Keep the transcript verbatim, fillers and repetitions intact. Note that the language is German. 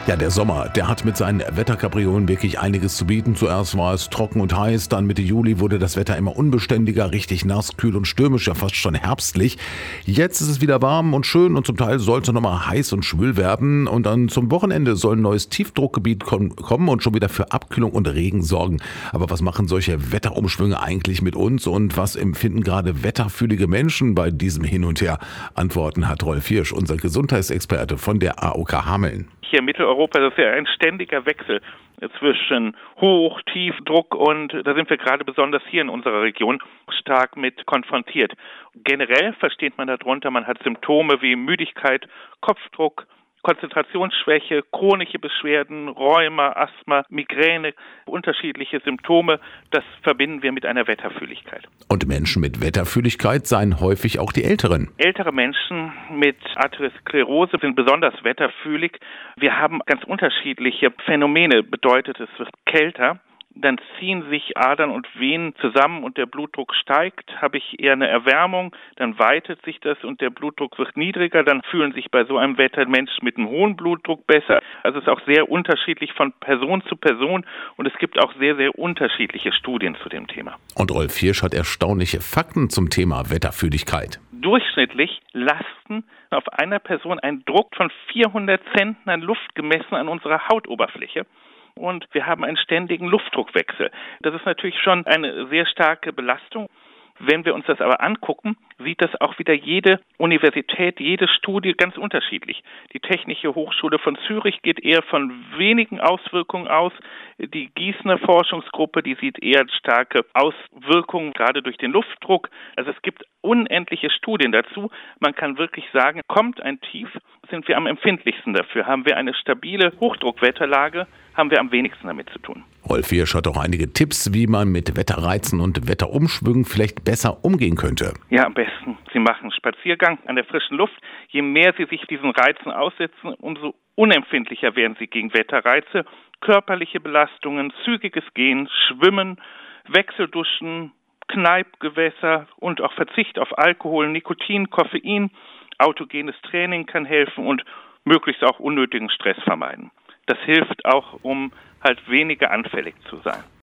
Ja, der Sommer, der hat mit seinen Wetterkapriolen wirklich einiges zu bieten. Zuerst war es trocken und heiß, dann Mitte Juli wurde das Wetter immer unbeständiger, richtig nass, kühl und stürmisch, ja fast schon herbstlich. Jetzt ist es wieder warm und schön und zum Teil soll es nochmal heiß und schwül werden. Und dann zum Wochenende soll ein neues Tiefdruckgebiet kom- kommen und schon wieder für Abkühlung und Regen sorgen. Aber was machen solche Wetterumschwünge eigentlich mit uns und was empfinden gerade wetterfühlige Menschen bei diesem Hin und Her? Antworten hat Rolf Hirsch, unser Gesundheitsexperte von der A O K Hameln. Hier in Mitteleuropa, das ist ja ein ständiger Wechsel zwischen Hoch-, Tiefdruck und da sind wir gerade besonders hier in unserer Region stark mit konfrontiert. Generell versteht man darunter, man hat Symptome wie Müdigkeit, Kopfdruck, Konzentrationsschwäche, chronische Beschwerden, Rheuma, Asthma, Migräne, unterschiedliche Symptome. Das verbinden wir mit einer Wetterfühligkeit. Und Menschen mit Wetterfühligkeit seien häufig auch die Älteren. Ältere Menschen mit Arteriosklerose sind besonders wetterfühlig. Wir haben ganz unterschiedliche Phänomene. Bedeutet, es wird kälter. Dann ziehen sich Adern und Venen zusammen und der Blutdruck steigt. Habe ich eher eine Erwärmung, dann weitet sich das und der Blutdruck wird niedriger. Dann fühlen sich bei so einem Wetter Menschen mit einem hohen Blutdruck besser. Also es ist auch sehr unterschiedlich von Person zu Person und es gibt auch sehr, sehr unterschiedliche Studien zu dem Thema. Und Rolf Hirsch hat erstaunliche Fakten zum Thema Wetterfühligkeit. Durchschnittlich lasten auf einer Person ein Druck von vierhundert Zentnern Luft gemessen an unserer Hautoberfläche. Und wir haben einen ständigen Luftdruckwechsel. Das ist natürlich schon eine sehr starke Belastung. Wenn wir uns das aber angucken, sieht das auch wieder jede Universität, jede Studie ganz unterschiedlich. Die Technische Hochschule von Zürich geht eher von wenigen Auswirkungen aus. Die Gießener Forschungsgruppe, die sieht eher starke Auswirkungen, gerade durch den Luftdruck. Also es gibt unendliche Studien dazu. Man kann wirklich sagen, kommt ein Tief, sind wir am empfindlichsten dafür. Haben wir eine stabile Hochdruckwetterlage, haben wir am wenigsten damit zu tun. Rolf Hirsch hat auch einige Tipps, wie man mit Wetterreizen und Wetterumschwüngen vielleicht besser umgehen könnte. Ja, am besten, Sie machen einen Spaziergang an der frischen Luft. Je mehr Sie sich diesen Reizen aussetzen, umso unempfindlicher werden Sie gegen Wetterreize. Körperliche Belastungen, zügiges Gehen, Schwimmen, Wechselduschen, Kneippgewässer und auch Verzicht auf Alkohol, Nikotin, Koffein. Autogenes Training kann helfen und möglichst auch unnötigen Stress vermeiden. Das hilft auch, um halt weniger anfällig zu sein.